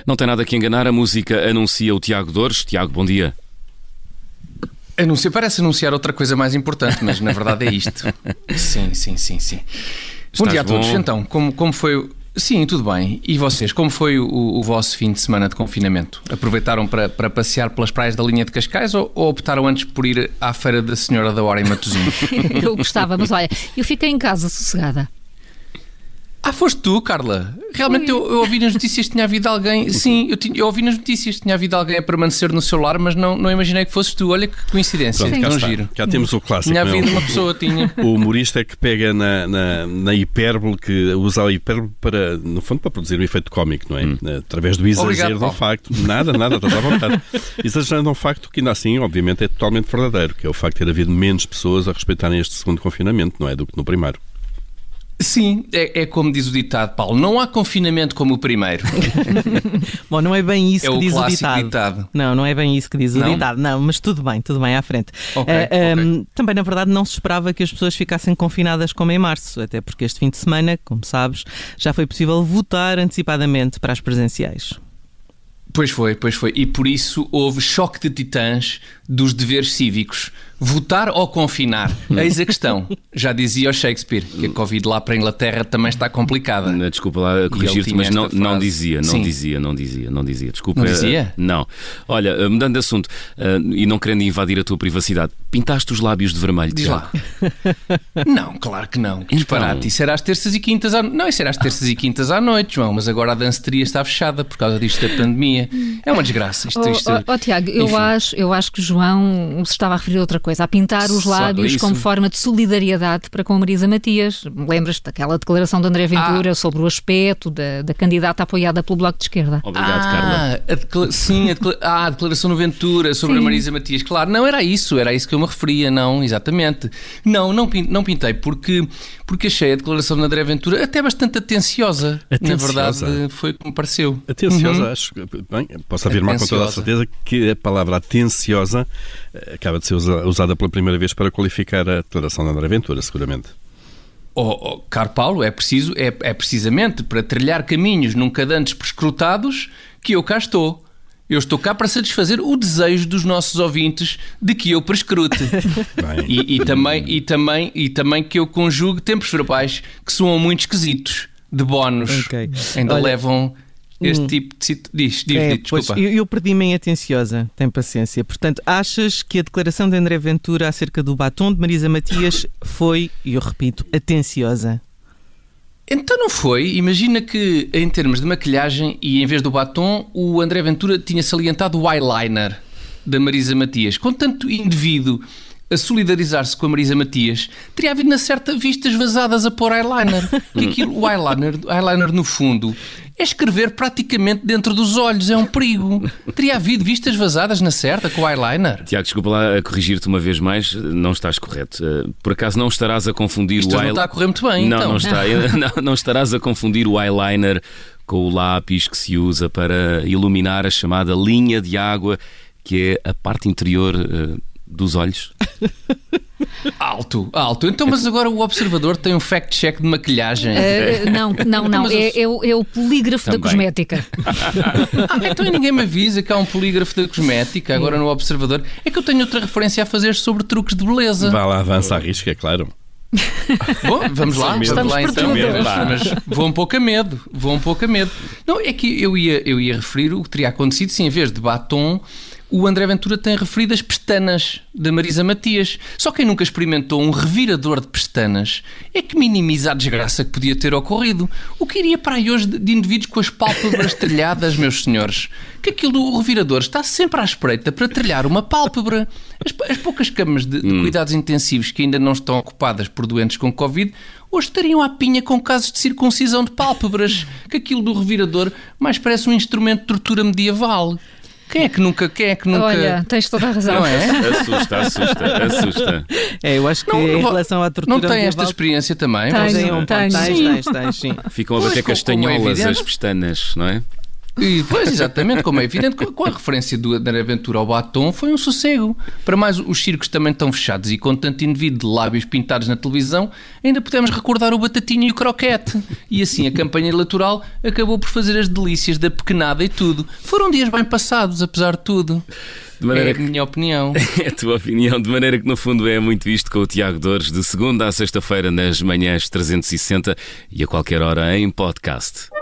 Não tem nada que enganar, a música anuncia o Tiago Dores. Tiago, bom dia. Parece anunciar outra coisa mais importante, mas na verdade é isto. Sim. Bom dia a todos. Então, como foi... Sim, tudo bem. E vocês, como foi o vosso fim de semana de confinamento? Aproveitaram para passear pelas praias da linha de Cascais ou optaram antes por ir à Feira da Senhora da Hora em Matosinhos? Eu gostava, mas olha, eu fiquei em casa sossegada. Foste tu, Carla? Realmente eu ouvi nas notícias que tinha havido alguém... Sim, eu ouvi nas notícias que tinha havido alguém a permanecer no seu lar, mas não imaginei que fosses tu. Olha que coincidência. Pronto, Giro. Cá temos o clássico. Tinha havido uma pessoa, tinha. O humorista que pega na hipérbole, que usa a hipérbole para, no fundo, para produzir um efeito cómico, não é? Através do exagero de um facto. Nada, estás à vontade. Exagerando um facto que ainda assim, obviamente, é totalmente verdadeiro, que é o facto de ter havido menos pessoas a respeitarem este segundo confinamento, não é? Do que no primeiro. Sim, é como diz o ditado, Paulo, não há confinamento como o primeiro. Bom, não é bem isso que diz o ditado. Não é bem isso que diz o ditado. Não, mas tudo bem à frente. Okay. Também, na verdade, não se esperava que as pessoas ficassem confinadas como em março, até porque este fim de semana, como sabes, já foi possível votar antecipadamente para as presenciais. Pois foi. E por isso houve choque de titãs dos deveres cívicos. Votar ou confinar? Eis a questão. Já dizia o Shakespeare que a Covid lá para a Inglaterra também está complicada. Desculpa lá corrigir-te, mas não dizia. Desculpa. Não dizia? Não. Olha, mudando de assunto e não querendo invadir a tua privacidade, pintaste os lábios de vermelho, Diz Tiago? lá. Não, claro que não. Disparate. Isso era às terças e quintas à noite, João. Mas agora a danceteria está fechada por causa disto da pandemia. É uma desgraça. Tiago, eu acho que o João se estava a referir a outra coisa, a pintar os lábios como forma de solidariedade para com a Marisa Matias. Lembras-te daquela declaração de André Ventura sobre o aspecto da candidata apoiada pelo Bloco de Esquerda? Obrigado, Carla. A declaração do Ventura sobre a Marisa Matias. Claro, não era isso que eu me referia, não, exatamente. Não pintei, porque achei a declaração de André Ventura até bastante atenciosa. Na verdade, foi como pareceu. Atenciosa, acho que... Bem, posso afirmar com toda a certeza que a palavra atenciosa acaba de ser usada pela primeira vez para qualificar a declaração de André Ventura, seguramente. Caro Paulo, é precisamente para trilhar caminhos nunca antes prescrutados que eu cá estou. Eu estou cá para satisfazer o desejo dos nossos ouvintes de que eu prescrute. E também que eu conjugue tempos verbais que soam muito esquisitos, de bónus. Okay. Ainda levam... Este tipo de... Diz, desculpa. Eu perdi-me em atenciosa, tem paciência. Portanto, achas que a declaração de André Ventura acerca do batom de Marisa Matias foi, e eu repito, atenciosa? Então não foi. Imagina que, em termos de maquilhagem e em vez do batom, o André Ventura tinha salientado o eyeliner da Marisa Matias. Com tanto indivíduo a solidarizar-se com a Marisa Matias, teria havido na certa vistas vazadas a pôr eyeliner. O eyeliner no fundo é escrever praticamente dentro dos olhos, é um perigo. Teria havido vistas vazadas na certa com o eyeliner. Tiago, desculpa lá a corrigir-te uma vez mais, não estás correto. Por acaso não estarás a confundir Isto não está a correr muito bem, não, então. Não está. Não estarás a confundir o eyeliner com o lápis que se usa para iluminar a chamada linha de água, que é a parte interior dos olhos. Alto. Então, mas agora o Observador tem um fact-check de maquilhagem. Não. É o polígrafo também da cosmética. Então ninguém me avisa que há um polígrafo da cosmética agora no Observador. É que eu tenho outra referência a fazer sobre truques de beleza. Vá lá, avança a risco, é claro. Bom, vamos lá então. Mas vou um pouco a medo. Não, é que eu ia referir o que teria acontecido se em vez de batom o André Ventura tem referido as pestanas da Marisa Matias. Só quem nunca experimentou um revirador de pestanas é que minimiza a desgraça que podia ter ocorrido. O que iria para aí hoje de indivíduos com as pálpebras trilhadas, meus senhores? Que aquilo do revirador está sempre à espreita para trilhar uma pálpebra. As poucas camas de cuidados intensivos que ainda não estão ocupadas por doentes com Covid hoje estariam à pinha com casos de circuncisão de pálpebras. Que aquilo do revirador mais parece um instrumento de tortura medieval. Quem é que nunca... Olha, tens toda a razão. Não é? Assusta. Eu acho que em relação à tortura... Não tem esta experiência também? Tenho, sim. Ficam a bater castanholas as pestanas, não é? Pois, exatamente, como é evidente, com a referência do André Ventura ao batom foi um sossego. Para mais, os circos também estão fechados e com tanto indivíduo de lábios pintados na televisão, ainda podemos recordar o Batatinha e o Croquete. E assim a campanha eleitoral acabou por fazer as delícias da pequenada e tudo. Foram dias bem passados, apesar de tudo. É a minha opinião. É a tua opinião, de maneira que no fundo é muito isto com o Tiago Dores, de segunda à sexta-feira nas manhãs 360 e a qualquer hora em podcast.